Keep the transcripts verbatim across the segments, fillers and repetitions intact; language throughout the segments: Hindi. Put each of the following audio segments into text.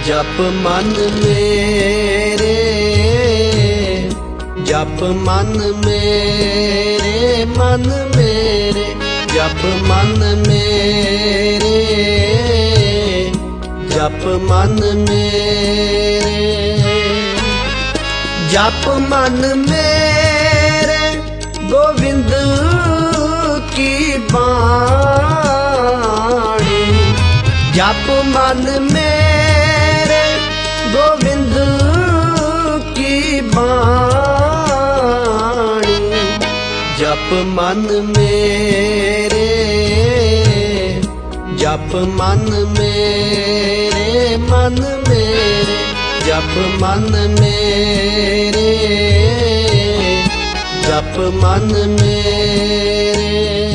जप मन मेरे, जप मन मेरे, मन मेरे, जप मन मेरे, जप मन मेरे, जप मन मेरे, गोविंद की बाणी। जप मन मेरे, गोविंद की बाणी। जप मन मेरे, जप मन मेरे, मन मेरे, जप मन मेरे, जप मन मेरे।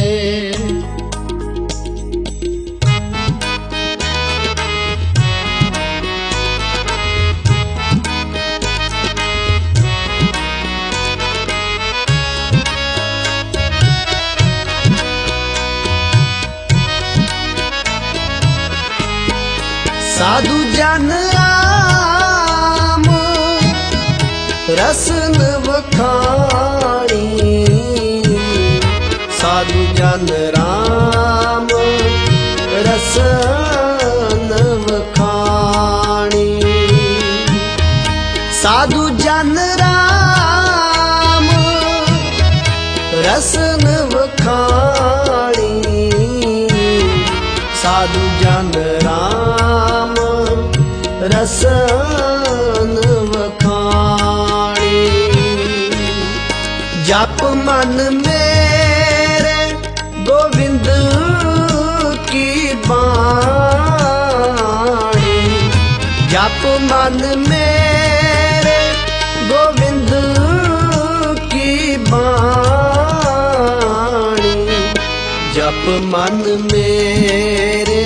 साधु जन राम रसन वखाणी। साधु जन राम रसन वखाणी। साधु जन राम रसन वखाणी। साधु जन राम रसन वखाणी। जप मन मेरे, गोविंद की बाणी। जप मन मेरे, गोविंद की बाणी। जप मन मेरे,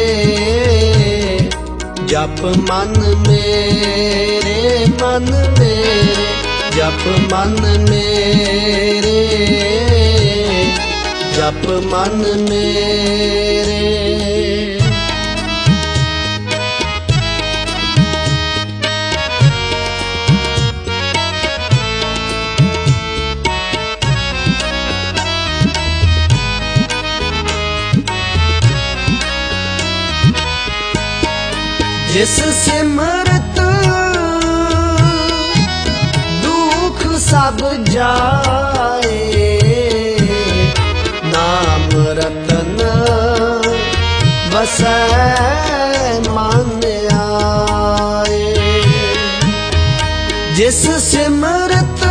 जप मन मेरे, मन मेरे, जप मन मेरे, जप मन मेरे। जिस सिमरत दुख सब जाए। नाम रतन बसै मन आए। जिस सिमरत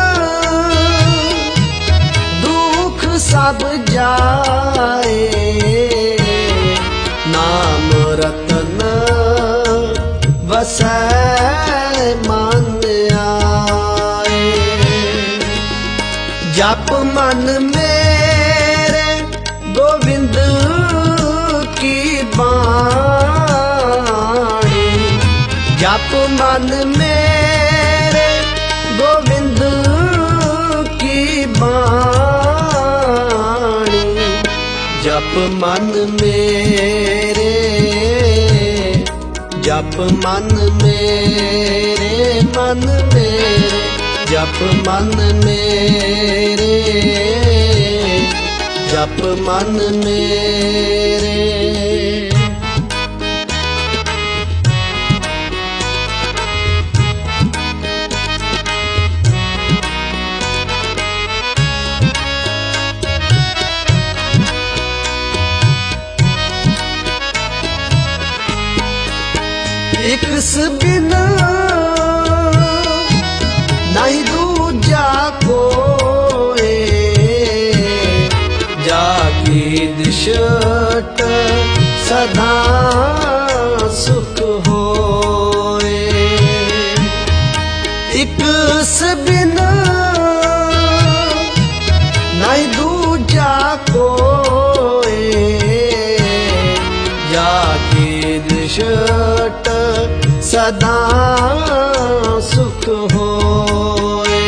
दुख सब जाए। नाम रतन बसै मन आए। जप मन मेरे, गोविंद की बाणी। जप मन मेरे, गोविंद की बाणी। जप मन मेरे, जप मन मेरे, मन मेरे, जप मन मेरे, जप मन मेरे। एक बिना नहीं दूजा कोई। जाकी दिशट सदा सुख होए। एक बिना नहीं दूजा कोई। जाकी दिशट सदा सुख होए।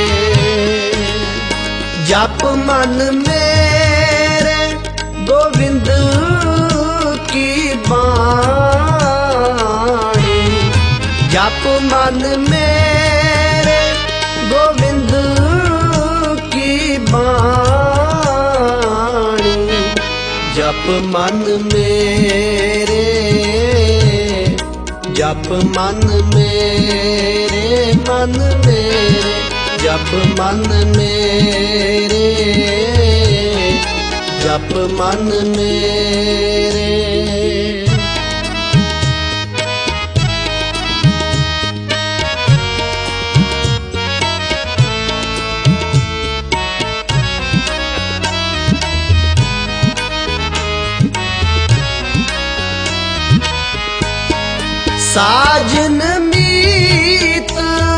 जप मन मेरे, गोविंद की बाणी। जप मन मेरे गोविंद की बाणी, जप मन मेरे, जप मन मेरे, मन मेरे, जप मन मेरे, जप मन मेरे। साजन मीत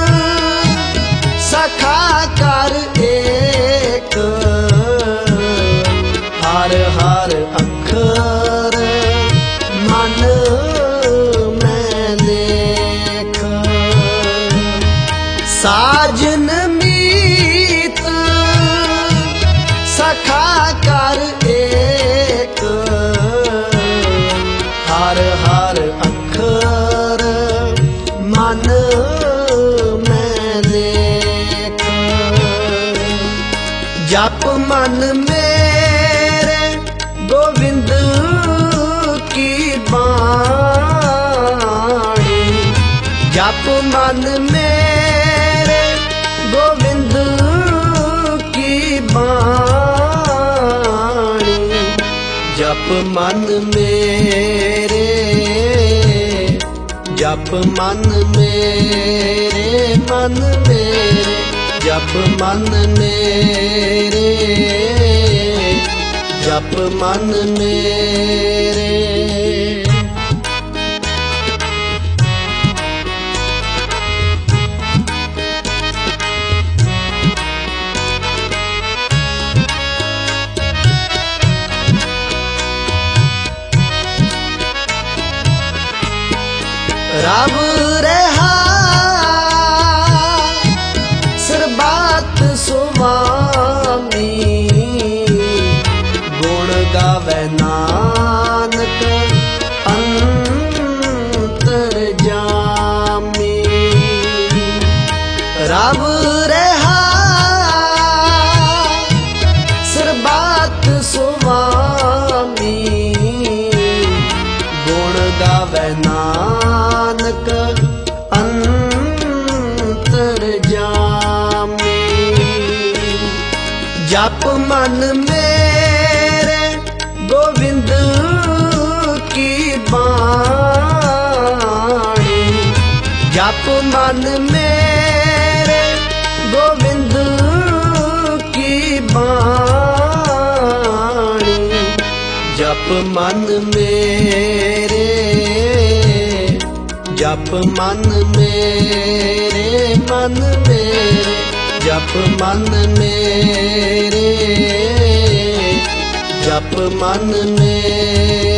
सखा कर एक, हर हर अखर मन में लेख। साजन मीत सखा कर एक, हर हर अखर मन में लेख। जप मन मेरे गोविंद की बाणी, जप मन मेरे गोविंद की बाणी, जप मन मेरे, जप मन मेरे, मन मेरे, जप मन मेरे, जप मन मेरे। रब रहा सरबत सुवामी, गुण गावे नानक अंतरजामी। रब रहा सरबत सुवामी, गुण गावे नानक अंतरजामी। जप मन मेरे गोविंद की बाणी, जप मन मेरे गोविंद की बाणी, जप मन मेरे, जप मन मेरे, मन मेरे, जप मन मेरे, जप मन मेरे।